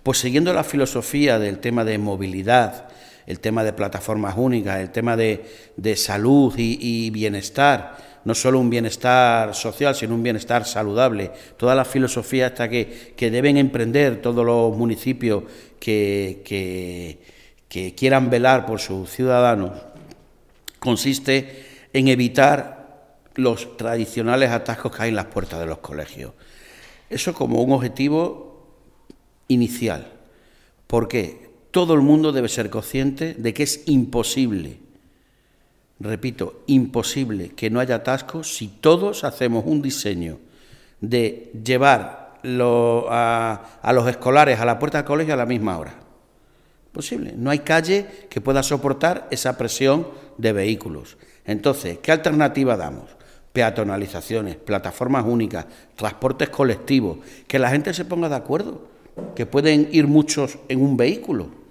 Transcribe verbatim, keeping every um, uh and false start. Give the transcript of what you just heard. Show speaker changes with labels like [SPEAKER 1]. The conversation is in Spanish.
[SPEAKER 1] Pues siguiendo la filosofía del tema de movilidad, el tema de plataformas únicas, el tema de, de salud y, y bienestar, no solo un bienestar social, sino un bienestar saludable, toda la filosofía hasta que, que deben emprender todos los municipios que, que, que quieran velar por sus ciudadanos, consiste en evitar los tradicionales atascos que hay en las puertas de los colegios. Eso como un objetivo inicial. ¿Por qué? Todo el mundo debe ser consciente de que es imposible, repito, imposible que no haya atascos si todos hacemos un diseño de llevar lo, a, a los escolares a la puerta del colegio a la misma hora. Posible. No hay calle que pueda soportar esa presión de vehículos. Entonces, ¿qué alternativa damos? Peatonalizaciones, plataformas únicas, transportes colectivos, que la gente se ponga de acuerdo, que pueden ir muchos en un vehículo.